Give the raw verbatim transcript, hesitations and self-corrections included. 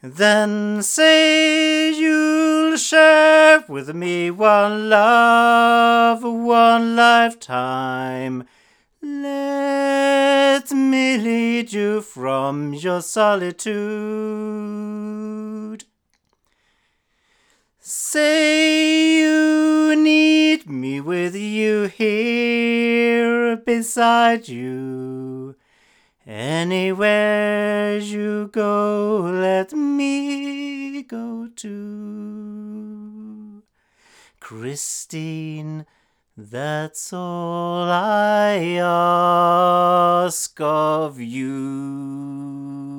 Then say you'll share with me one love, one lifetime. Let me lead you from your solitude. Say you need me with you here beside you. Anywhere you go, let me go too. Christine, that's all I ask of you.